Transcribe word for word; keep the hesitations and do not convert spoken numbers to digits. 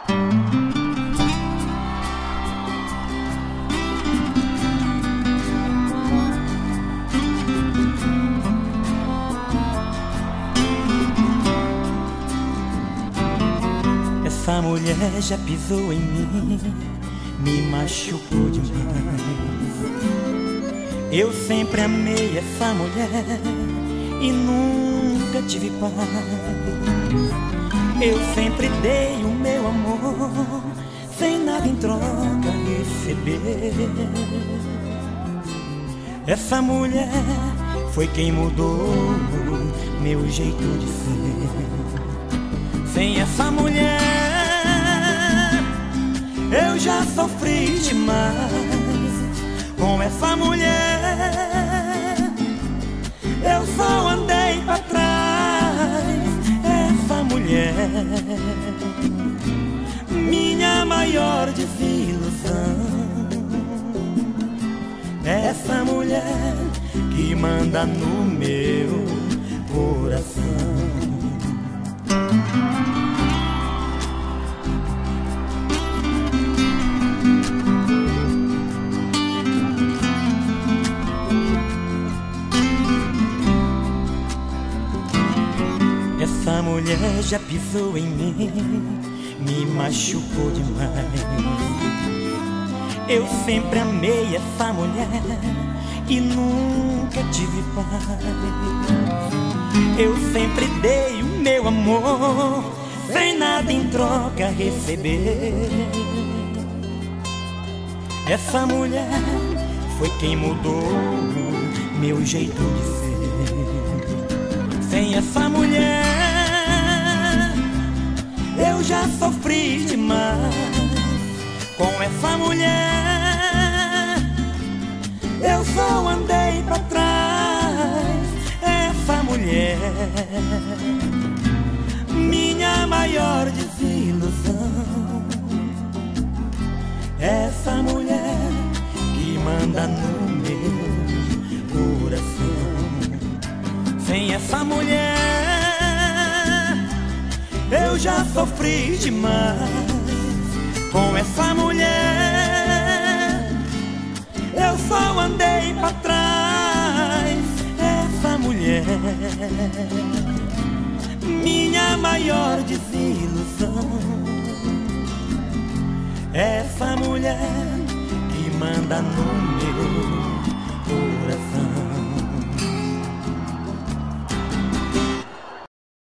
Essa mulher já pisou em mim, me machucou demais. Eu sempre amei essa mulher e nunca tive paz. Eu sempre dei o meu amor, sem nada em troca receber. Essa mulher foi quem mudou meu jeito de ser. Sem essa mulher eu já sofri demais. Com essa mulher eu só andei pra trás. Essa mulher, minha maior desilusão. Essa mulher que manda no meu coração. Essa mulher já pisou em mim, me machucou demais. Eu sempre amei essa mulher e nunca tive paz. Eu sempre dei o meu amor, sem nada em troca receber. Essa mulher foi quem mudou meu jeito de ser. Sem essa mulher eu já sofri demais. Com essa mulher eu só andei pra trás. Essa mulher, minha maior desilusão. Essa mulher que manda no meu coração. Sem essa mulher eu já sofri demais. Com essa mulher eu só andei pra trás. Essa mulher, minha maior desilusão. Essa mulher que manda no meu